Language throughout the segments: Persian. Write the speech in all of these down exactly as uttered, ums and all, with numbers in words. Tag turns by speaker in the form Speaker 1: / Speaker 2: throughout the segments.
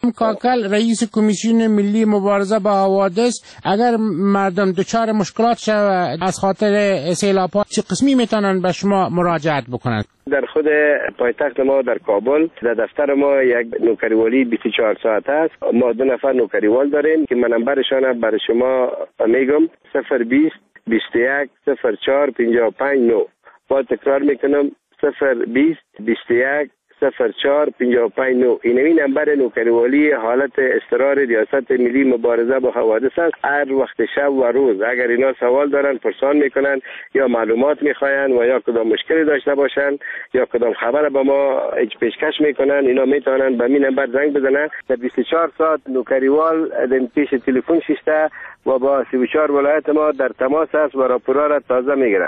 Speaker 1: حسین کاکل رئیس کمیسیون ملی مبارزه با حوادث، اگر مردم دچار مشکلات شود از خاطر سیلاب‌ها چه قسمی میتونن به شما مراجعت بکنند؟
Speaker 2: در خود پایتخت ما در کابل در دفتر ما یک نوکریوالی بیست و چهار ساعت است. ما دو نفر نوکریوال داریم که منبرشان برای شما میگم: صفر بیست بیست و یک صفر چهار پنجاه و پنج نه. با تکرار میکنم: صفر بیست بیست و یک صفر چهار پنجاه و پنج نه. اینمی نمبر نوکریوالی حالت اضطرار ریاست ملی مبارزه با حوادث است. هر وقت شب و روز اگر اینا سوال دارن پرسان میکنن یا معلومات میخواین و یا کدام مشکلی داشته باشن یا کدام خبر به ما پیشکش میکنن، اینا میتونن به این نمبر زنگ بزنن. در بیست و چهار ساعت نوکریوال در پیش تلفن شیشته و با سی و چهار ولایت ما در تماس است و راپورا را تازه میگیرن.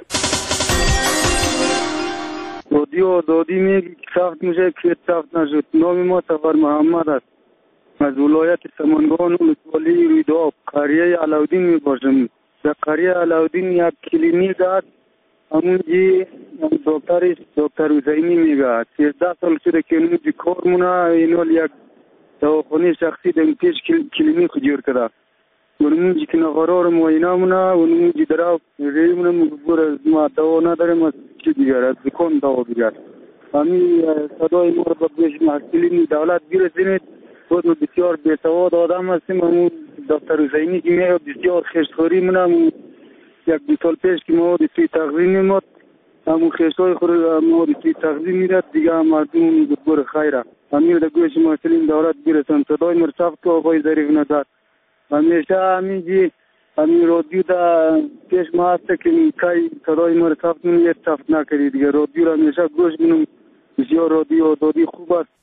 Speaker 3: رادیو دادی میگی که سخت میشه که سخت نشد. نام ما سفر محمد است. از ولایت سمنگان ولسوالی رویداد قریه علاودین میباشم. در قریه علاودین یک کلینیک است. همونجی دکترش دکتر حسینی میگه. سیزده سال شده که اونجی کار مونه. اینال یک دواخانه شخصی در پیش کلینیک جور کرده. اونجی که نقرار معاینه مونه. اونجی دراب ری مونه مگبور ما دوا نداریم از چی دیگر از دکان دوا دیگر. همین صدای ما رو بیش محصولین دولت بیرسینید. بود ما بسیار بی‌سواد آدم هستیم. همون دکتر حسینی که میگه بسیار خشتخوری مونه. یک دو سال پیش که ما دیسی تغذیه میمد، همون خشتای خود ما دیسی تغذیه میداد دیگه مردم بسیار خیره. همین در گوش محصولین دولت بیرسن. صدای مرسفت که آقای ظریف نظر همیشه همینجی همین رادیو دا پیش ما هسته که کئی صدای ما رسافت منو یه تفت نکردی دیگه. رادیو را همیشه گوش منم بسیار رادیو دادی خوب است.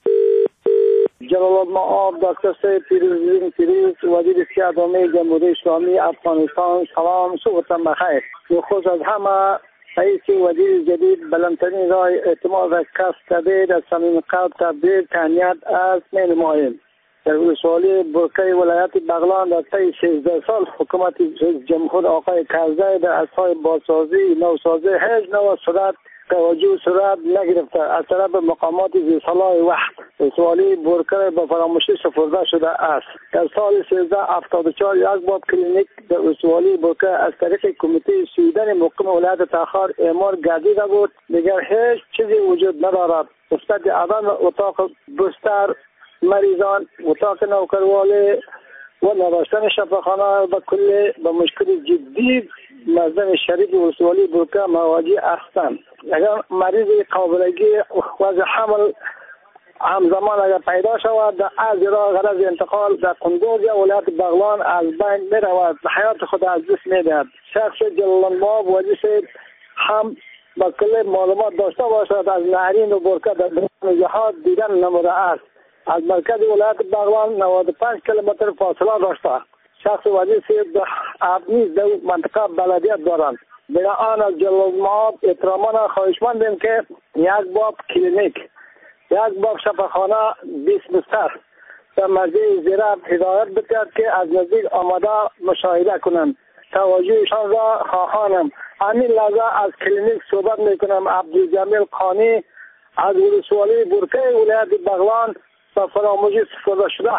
Speaker 4: جلال آب دکتر سید پیروزی پیروز وزیر سیادامه جمهوری اسلامی افغانستان، سلام صبحتان بخیر. خصوص از همه رئیس وزیر جدید بلندترین راه اعتماد را کسب کرده در صمیم قلب تبریک تهنیت از مینماییم. در ولسوالی برکه ولایت بغلان در طی سیزده سال حکومت جمهور آقای کرزی در اصلاح بازسازی نوسازی هیچ نوع صورت توجه صورت نگرفته از طرف مقامات ذی صلاح وقت. ولسوالی برکه به فراموشی سپرده شده است. در سال سیزده هفتاد و چهار یک بار کلینیک در ولسوالی برکه از طریق کمیته سویدن مقیم ولایت تاخار اعمار گردیده بود. دیگر هیچ چیزی وجود ندارد نسبت عدم اتاق بستر مریضان، اتاق نوکروالی و نداشتن شفاخانه به کل به مشکل جدی مزدن شریف ولسوالی برکه مواجه هستند. اگر مریض قابلگی وضع حمل همزمان اگر پیدا شود در از راه غرض انتقال در قندوز یا ولایت بغلان از بین می رود، حیات خود از دست می دهد. شخص جلال الله وزیر هم با کل معلومات داشته باشد از نهرین و برکه در جهات دیدن نموده است. از مرکز ولایت بغلان نود و پنج کیلومتر فاصله داشته. شخص وزیر سید ابنیز در منطقه بلدیت دارند. بنا آن از جلال الله احترامان خواهشمندیم که یک باب کلینیک، یک باب شفاخانه، بیست بستر در مرزی زیراب هدایت بکرد که از نزدیک آمده مشاهده کنند. توجهشان را خواهانم. همین لحظه از کلینیک صحبت میکنم. عبدالجمیل قانی از ولسوالی برکه ولایت بغلان و فراموشی سپرده شده.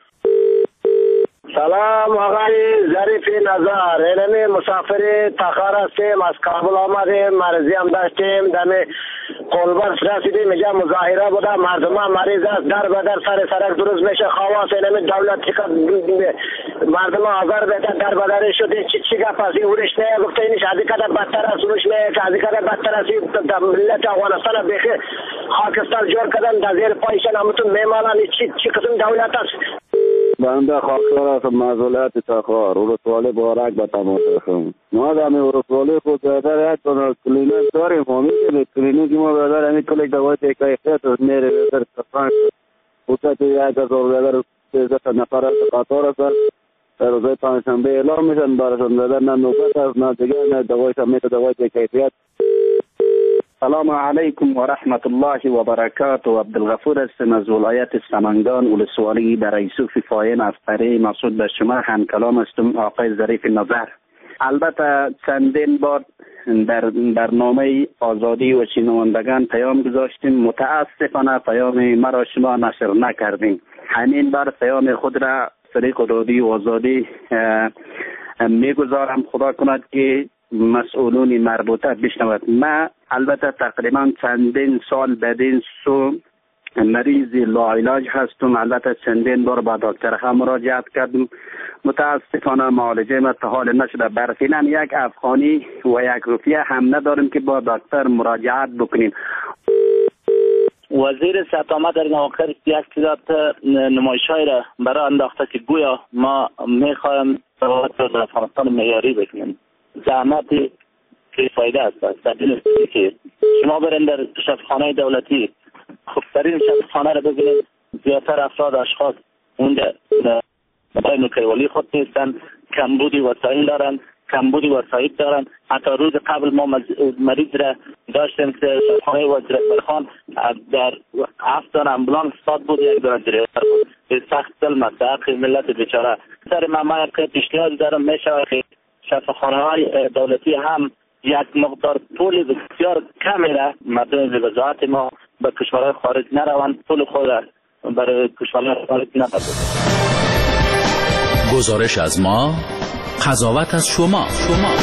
Speaker 2: سلام آقای ظریف نظر، اینمی مسافر تاخار هستیم، از کابل آمدیم، مرضی هم داشتیم، دمی قلبرس رسیدیم، اینجا مظاهره بوده، مردم هم مریض است، در بدر سر سرک درست میشه، خواست اینمی دولت چکا مردم آزار بیده، در بدر شده، چی چی گفت از این ورش نه، گفته اینش ازی کده بدتر است، ورش نه، که ازی کده بدتر است، ملت افغانستان بیخی خاکستر جور کدن، در زیر پایشن همتون میمالن، چی چی قسم دولت است؟
Speaker 3: بنده خاکسار هستم از ولایت تاخار، ولسوالی بارک به تماس هستم. ما در ولسوالی خود بهتر یک تا کلینیک داریم، همین که کلینیک ما بهتر همین کلیک دوای تکایفیت است، میره بهتر سفران خودت یک هزار بهتر سیزده تا نفر است قطار است. در روزهای پنجشنبه اعلام میشن برشان بهتر نه نوبت است نه دیگر نه دوای سمیت دوای تکایفیت.
Speaker 5: السلام علیکم و رحمت الله و برکاته. عبدالغفور هستم از ولایت سمنگان ولسوالی در یوسف فاین از طریق مقصود به شما هم کلام هستم آقای ظریف نظر. البته چندین بار در برنامه آزادی و شنوندگان پیام گذاشتیم، متاسفانه پیام مرا شما نشر نکردیم. همین بار پیام خود را طریق رادیو آزادی میگذارم. خدا کند که مسئولون مربوطه بشنود. ما البته تقریبا چندین سال بدین سو مریض لاعلاج هستم. البته چندین بار با دکتر هم مراجعت کردم، متاسفانه معالجه ما تا حال نشده. برفینا یک افغانی و یک روپیه هم نداریم که با دکتر مراجعت بکنیم.
Speaker 6: وزیر صحت آمد در آخر یک تعداد نمایش‌های را برای انداخته که گویا ما می‌خوایم روابط در افغانستان معیاری بکنیم. زحمتی که فایده است. بدون که شما برین در شفاخانه دولتی خوبترین شفاخانه را ببینید، زیادتر افراد اشخاص اونجا برای نوکریوالی خود نیستن، کمبودی وسایل دارن، کمبودی وسایل دارن. حتی روز قبل ما مریض را داشتیم که شفاخانه وزیر اکبرخان در هفت دانه امبولانس ساد بود، یک دانه دریور بود. به سخت دل مستحق ملت بیچاره. سر ما که پیشنهاد دارم میشه که شفاخانه های دولتی هم یک مقدار پول بسیار کمی را مردم به وضاحت ما به کشورهای خارج نروند، پول خود را برای کشورهای خارج نبرند.
Speaker 7: گزارش از ما، قضاوت از شما. شما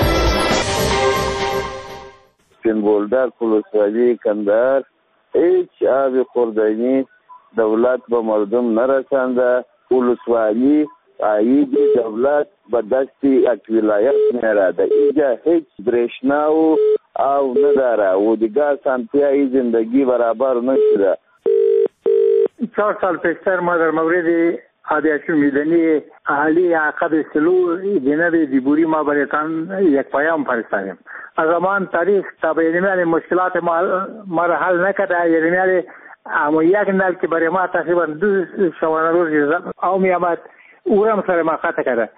Speaker 8: سنبولدار پولسوالی کندهار هیچ آب خوردنی دولت به مردم نرسانده. پولسوالی عاید دولت به دست یک ولایت میراده. اینجا هیچ برشنا و آب نداره و دیگه سانتیای زندگی برابر نشده.
Speaker 3: چهار سال پیشتر ما در مورد آدیاشو میدنی اهالی عقب سلو جنب دیبوری ما برایتان یک پیام فرستادیم. از زمان تاریخ تا به یعنی مشکلات ما ما را حل نکرده. یعنی اما یک نل که برای ما تقریبا دو شبانه روز او می آمد او را سر ما قطع کرده.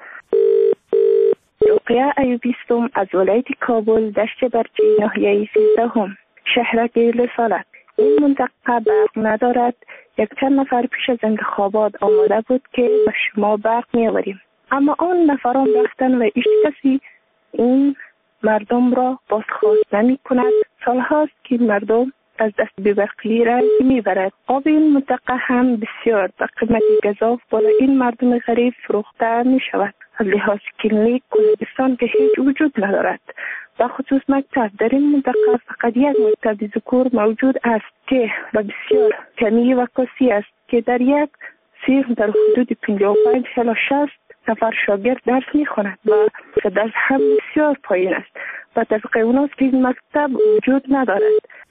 Speaker 9: رقیه ایوبیستم از ولایت کابل، دشت برچی، ناحیه سیزدهم، شهر گیل سالک. این منطقه برق ندارد. یک چند نفر پیش از انتخابات آماده بود که به شما برق می‌آوریم، اما آن نفران رفتن و هیچ کسی این مردم را بازخواست نمی کند. سالهاست که مردم از دست بی‌برقی را میبرد. آب این منطقه هم بسیار به قیمت گزاف برای این مردم غریب فروخته می شود. از لحاظ کلینیک کلینیستان که هیچ وجود ندارد. و خصوص مکتب در این منطقه فقط یک مکتب ذکور موجود است که و بسیار کمی و کسی است که در یک صنف در حدود پنجاه و پنج الی شصت نفر شاگرد درس می‌خواند و درس هم بسیار پایین است و طبق اوناست که این مکتب وجود ندارد.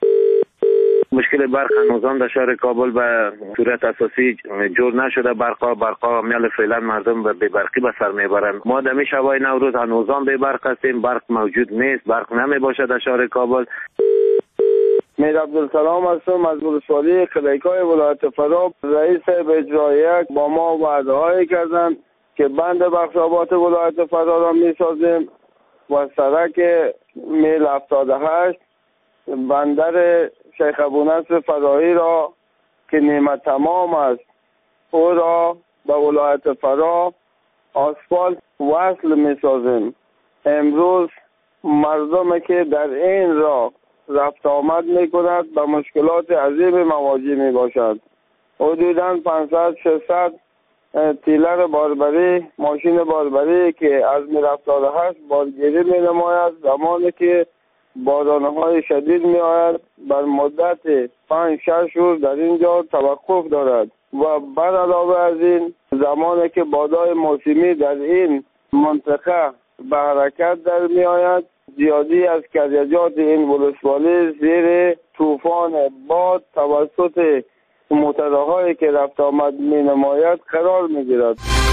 Speaker 2: مشکل برق هنوزم در شهر کابل به صورت اساسی جور نشده. برقا برقا میل فعلا مردم به برقی به سر میبرن. ما دمی شبای نوروز هنوزم به برق هستیم. برق موجود نیست، برق نمی باشه در شهر کابل.
Speaker 8: میر عبدالسلام هستم از ولسوالی کلیکای ولایت فرا. رئیس اجرایی با ما وعده هایی کردن که بند بخشابات ولایت فرا را می سازیم و سرک میل هفتاد و هشت بندر شیخ ابونصر فراهی را که نیمه تمام است او را به ولایت فرا آسفالت وصل می سازیم. امروز مردم که در این راه رفت آمد می کند به مشکلات عظیم مواجه می باشد. حدوداً پانصد ششصد تیلر باربری، ماشین باربری که از می هفتاد و هشت بارگیری می نماید زمانی که بارانهای شدید می آید بر مدت پنج شش روز در اینجا توقف دارد و بر علاوه از این زمانی که بادای موسمی در این منطقه به حرکت در می آید زیادی از کریجات این ولسوالی زیر طوفان باد توسط موتورهایی که رفت آمد می نماید قرار می گیرد.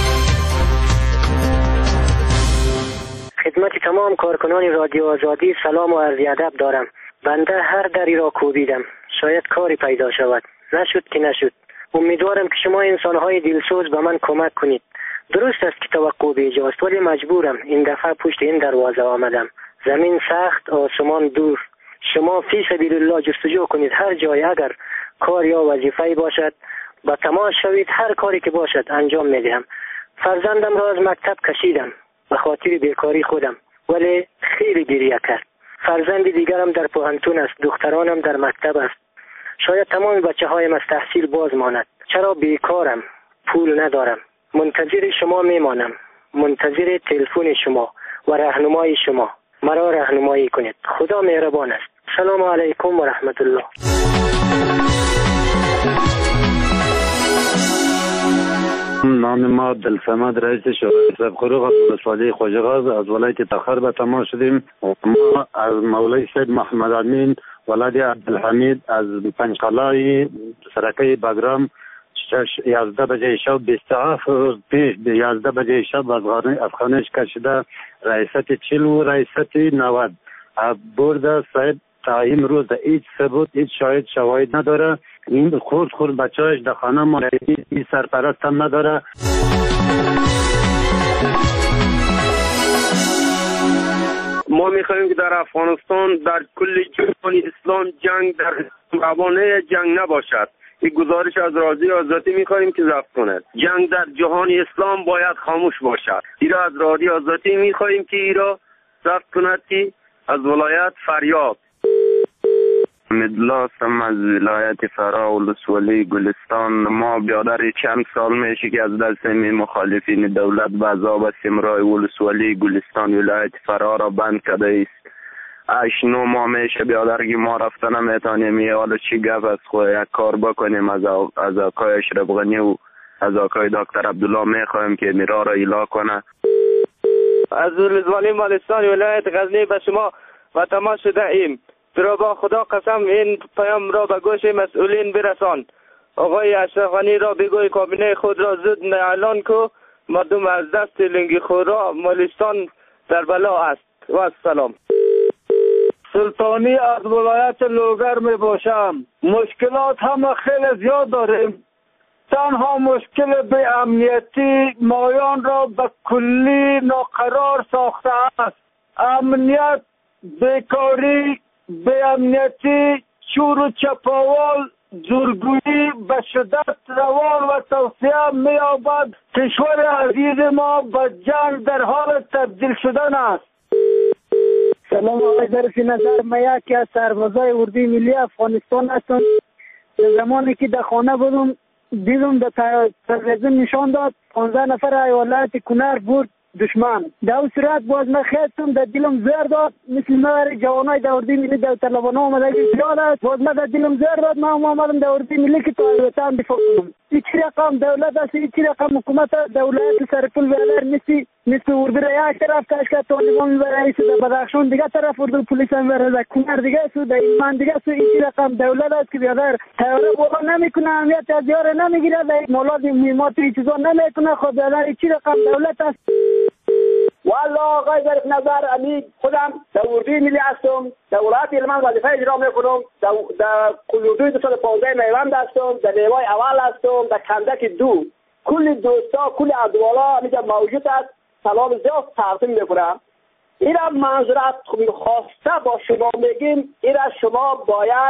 Speaker 10: خدمت تمام کارکنان رادیو آزادی سلام و عرض ادب دارم. بنده هر دری را کوبیدم، شاید کاری پیدا شود. نشد که نشد. امیدوارم که شما انسانهای دلسوز به من کمک کنید. درست است که توقع بیجاست ولی مجبورم. این دفعه پشت این دروازه آمدم. زمین سخت، آسمان دور. شما فی سبیل الله جستجو کنید. هر جای اگر کار یا وظیفه‌ای باشد با تماس شوید. هر کاری که باشد انجام میدهم. فرزندم را از مکتب کشیدم به خاطر بیکاری خودم ولی خیلی گریه کرد. فرزند دیگرم در پوهنتون است، دخترانم در مکتب است. شاید تمام بچه هایم از تحصیل باز ماند. چرا بیکارم، پول ندارم. منتظر شما میمانم، منتظر تلفن شما و راهنمای شما. مرا راهنمایی کنید. خدا مهربان است. سلام علیکم و رحمت الله.
Speaker 11: نام ما دلصمد رئیس شورای سبخروغ از ولسوالی خوجغاز از ولایت تخار به تماس شدیم. ما از مولای سید محمد امین ولد عبدالحمید از پنجقلای سرکه بگرام یازده بجه شب بیست روز پیش یازده بجه شب از خانهش کشیده رئیست چل و رئیست نود برده. صاحب تا این روز هیچ ثبوت هیچ شاهد شواهد نداره. این خورد خورد بچه‌اش در خانه مولوی این سرپرست هم نداره.
Speaker 8: ما میخواهیم که در افغانستان در کل جهان اسلام جنگ در روانه جنگ نباشد. این گزارش از راضی آزادی میخواهیم که ضبط کند. جنگ در جهان اسلام باید خاموش باشد. ایرا از راضی آزادی میخواهیم که ایرا ضبط کند که از ولایت فریاد.
Speaker 12: مدلاسم از ولایت فرا ولسوالی گلستان. ما بیادر چند سال میشه که از دست مخالفین دولت به عذاب استمرار ولسوالی گلستان ولایت فرا را بند کرده است. اش نو ما میشه بیادر که ما رفتن نمیتونیم. حالا چی گفت از خود یک کار بکنیم. از از آقای اشرف غنی و از آقای دکتر عبدالله میخوایم که میرا را ایلا کنه.
Speaker 8: از ولسوالی مالستان ولایت غزنی به شما و تماس شده ایم. تو با خدا قسم این پیام را به گوش مسئولین برسان. آقای اشرف غنی را بگوی کابینه خود را زود اعلان کو. مردم از دست لنگی خورا مالستان در بلا است. و السلام.
Speaker 3: سلطانی از ولایت لوگر می باشم. مشکلات هم خیلی زیاد داریم. تنها مشکل به امنیتی مایان را به کلی ناقرار ساخته است. امنیت، بیکاری، به امنیتی، چور و چپاول، زورگویی به شدت روان و توسعه می‌یابد. کشور عزیز ما به جنگ در حال تبدیل شدن است.
Speaker 4: سلام آقای ظریف نظر، من یکی از سربازای اردوی ملی افغانستان هستم. زمانی که در خانه بودم دیدم در تلویزیون نشان داد پانزده نفر ایالت کنر برد دشمن. در اون صورت باز من خیستم در دلم زر داد. مثل ما جوانای در اردوی ملی در طلبانه آمده زیاد است. باز من در دلم زر داد. من آمدم در اردوی ملی که تا وطن دفاع کنم. این چی رقم دولت است، این چی رقم حکومت است. دولت سرپل بیادر مثل مثل اردو را یک طرف کشکت طالبان میبره، ایسو در بدخشان دیگه طرف اردو پلیس هم میبره، در کنر دیگه سو در ایمان دیگه سو. این چی رقم دولت است که بیادر تیاره بالا نمیکنه، اهمیت از یاره نمیگیره، در مولاد مهمات این چیزا نمیکنه. خب بیادر این چی رقم دولت است.
Speaker 13: والله آقای ظریف نظر، امی خودم در اردوی ملی هستم، در ولایت هلمند وظیفه اجرا میکنم. در در کلودوی دو سال پانزده میوند هستم، در نیوای اول هستم، در کندک دو. کل دوستا کل ادوالا اینجا موجود است. سلام زیاد تقدیم میکنم. اینا منظورت خواسته با شما میگیم، اینا شما باید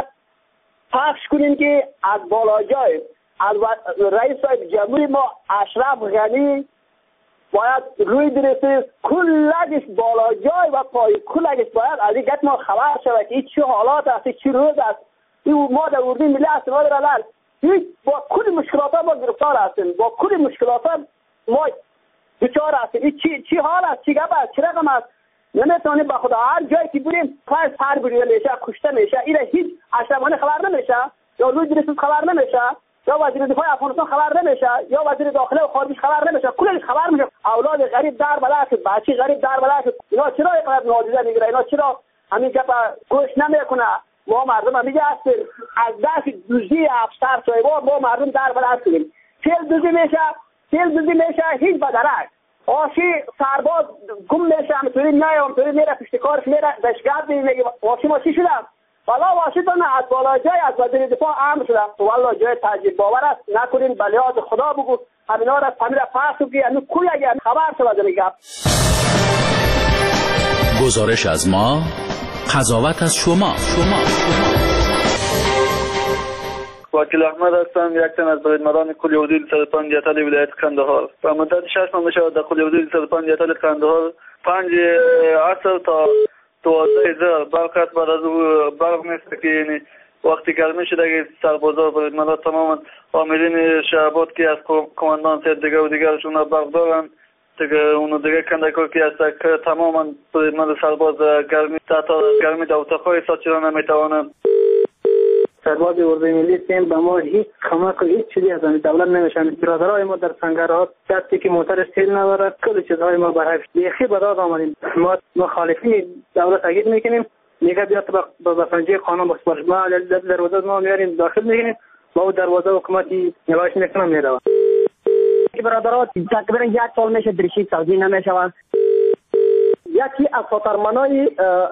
Speaker 13: پخش کنین که از بالاجای از رئیس جمهوری ما اشرف غنی باید روی درسته کلگش بالا جای و پای کلگش باید از این گت ما خبر شود که این چه حالات است، چه روز است. این ما در اردوی ملی هستیم ما در الان با کل مشکلات ما گرفتار هستیم، با کل مشکلات ما دچار هستیم. این چی چی حال است، چی گپ است، چه رقم است. نمیتونیم با خدا هر جایی که بریم پای سر بریده میشه، کشته میشه. این هیچ اشرف غنی خبر نمیشه یا روی درسته خبر نمیشه یا وزیر دفاع افغانستان خبر نمیشه یا وزیر داخله و خارجه خبر نمیشه. کلش خبر میشه. اولاد غریب در بلد، بچی غریب در بلد. اینا چرا اینقدر نادیده میگیره؟ اینا چرا همین گپ گوش نمیکنه؟ ما مردم میگه است از دست دوزی افسر صاحبا ما مردم در بلد کنیم. تیل دوزی میشه، تیل دوزی میشه، هیچ بدرک. آشی سرباز گم میشه، همطوری نه همطوری میره پشت کارش میره دشگرد میگه آشی ما چی شدم؟ والا واشنگتن از بالا جای از وزیر دفاع امر شده. والا جای تعجب باور است. نکنین بلیاد خدا بگو همینا را پامیر پاسو که انو کوی اگه خبر شده میگم.
Speaker 7: گزارش از ما، قضاوت از شما. شما
Speaker 14: وکیل احمد هستم، یک تن از بریدمران کلیه حدود صد و پنج یتل ولایت قندهار. و مدت شش ماه میشود در کلیه حدود صد و پنج یتل قندهار پنج عصر تا دوازده زر برق است. بعد از او برق نیست که یعنی وقتی گرمی شده سربازا برید ملا تماما عاملین شعبات که از کماندان سید دیگه و دیگرشون را بردارن دیگه اونو دیگه کندکو که هست که تماما برید ملا سرباز گرمی تا گرمی در اتاقهای ساچران نمیتوانن.
Speaker 10: سرباز اردوی ملی سیم به ما هیچ کمک و هیچ چیزی از دولت نمیشن. برادرای ما در سنگرها دستی که موتر استیل نداره کل چیزهای ما برای بیخی به داد آمدیم. ما مخالفین دولت تاکید میکنیم میگه بیا با بسنجی قانون بسپارش ما دروازه ما میاریم داخل میگیریم با او دروازه حکومتی نگاهش میکنم میروه.
Speaker 4: برادرها تقریبا یک سال میشه درشی سازی نمیشوند. یکی از خاطرمنای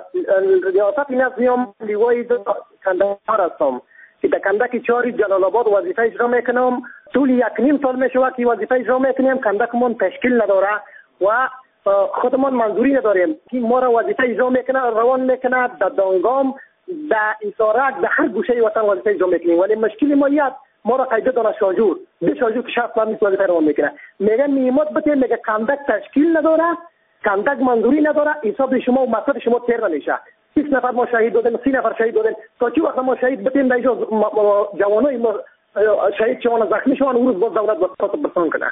Speaker 4: ریاست نظام لیوای کندهار هستم که در کندک چهاری جلال آباد وظیفه اجرا میکنم. طول یک نیم سال میشه که وظیفه اجرا میکنیم کندکمون تشکیل نداره و خودمان منظوری نداریم که ما را وظیفه اجرا میکنه روان میکنه در دانگام در اسارک در هر گوشه وطن وظیفه اجرا میکنیم ولی مشکل ما یک ما را قیده داره شاجور به شاجور که شخص هم وظیفه روان میکنه میگه نیمت بده میگه کندک تشکیل نداره کندک منظوری نداره حساب شما و مقصد شما تیر نمیشه. بیست نفر ما شهید دادیم سی نفر شهید دادیم تا چه وقت ما شهید بتیم در اینجا جوانای ما شهید شوان زخمی شوان اون روز باز دولت باز بسان کنه.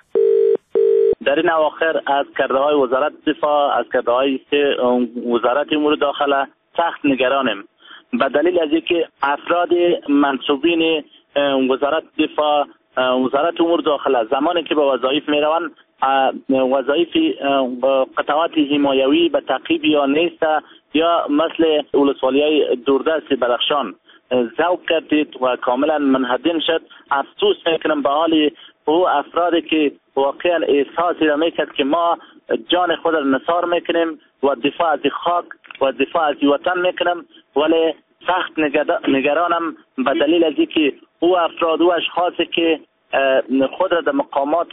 Speaker 6: در این اواخر از کرده های وزارت دفاع از کرده های وزارت امور داخله سخت نگرانیم به دلیل از اینکه افراد منصوبین وزارت دفاع وزارت امور داخله زمانی که به وظایف می روند وظایف قطعات حمایوی به تعقیب یا نیست یا مثل ولسوالی های دوردست بدخشان ذوق کردید و کاملا منهدم شد. افسوس میکنم به حال او افرادی که واقعا احساسی را میکرد که ما جان خود را نثار میکنیم و دفاع از خاک و دفاع از وطن میکنیم ولی سخت نگرانم به دلیل از اینکه او افراد و اشخاصی که خود را در مقامات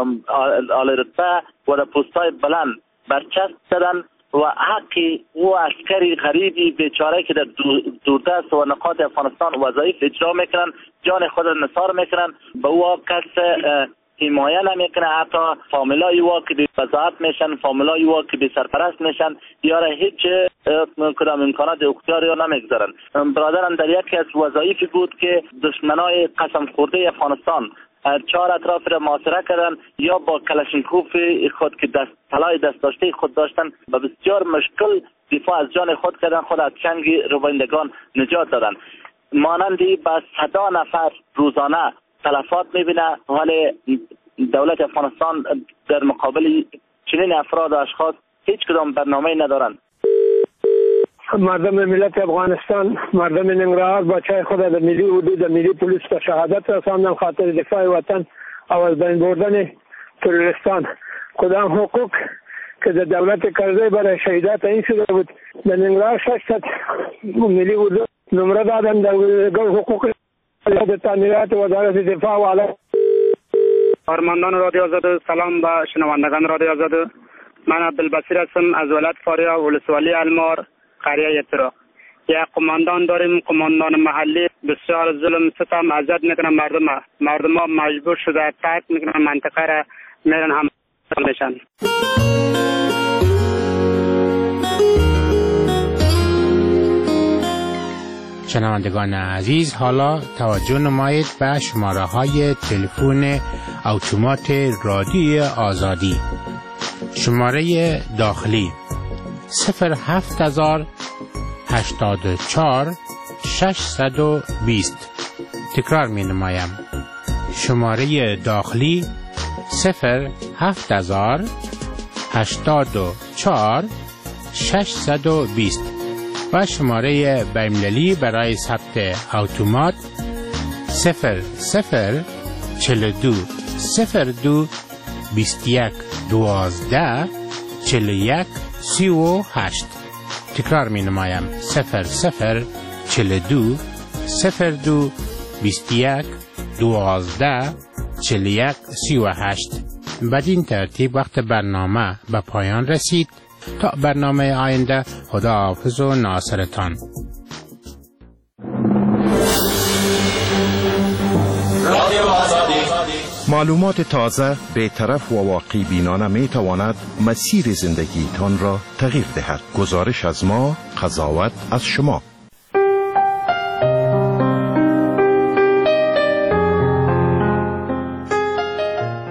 Speaker 6: عالی رتبه و در پست‌های بلند برچسب زدن و حقی او عسکری غریبی بیچاره که در دوردست و نقاط افغانستان وظایف اجرا میکنن جان خود را نثار میکنن به او کس حمایه نمیکنه. حتی فامیلای او که بی وضاحت میشن فامیلای او که بی سرپرست میشن یا را هیچ کدام امکانات اختیاری را نمیگذارن. برادرم در یکی از وظایفی بود که دشمنای قسم خورده افغانستان چهار اطراف را محاصره کردن یا با کلاشینکوف خود که دست طلای دست داشته خود داشتن و بسیار مشکل دفاع از جان خود کردن خود از چنگ روبایندگان نجات دادن. مانندی به صدا نفر روزانه تلفات میبینه ولی دولت افغانستان در مقابل چنین افراد و اشخاص هیچ کدام برنامه ندارند.
Speaker 15: مردم ملت افغانستان مردم ننگرهار بچه خود در ملی حدود در ملی پلیس به شهادت رساندن خاطر دفاع وطن او از بین بردن تروریستان. کدام حقوق که در دولت کرده برای شهیدات این شده بود در ننگرهار شش ملی حدود نمره دادن در حقوق تعمیرات وزارت دفاع و علا.
Speaker 16: کارمندان رادیو آزاد سلام به شنوندگان رادیو آزاد. من عبدالبصیر هستم از ولایت فاریا ولسوالی المار قریه یترا. یک قماندان داریم قماندان محلی بسیار ظلم ستم اذیت میکنن مردم مردم ها مجبور شده ترک میکنن منطقه را میرن هم میشن.
Speaker 1: شنوندگان عزیز حالا توجه نمایید به شماره های تلفن اتومات رادیو آزادی. شماره داخلی صفر هفت هزار هشتاد و چهار ششصد و بیست. تکرار می نمایم. شماره داخلی صفر هفت هزار هشتاد و چهار ششصد و بیست و شماره بین‌المللی برای ثبت اتومات صفر صفر چهل و دو صفر دو بیست و یک دوازده چهل و یک سی و هشت. تکرار می نمایم. صفر صفر چهل و دو صفر دو بیست و یک دوازده چهل و یک سی و هشت. بدین ترتیب وقت برنامه به پایان رسید. تا برنامه آینده خدا حافظ و ناصرتان.
Speaker 17: معلومات تازه، بی‌طرف و واقع بینانه می تواند مسیر زندگی تان را تغییر دهد. گزارش از ما، قضاوت از شما.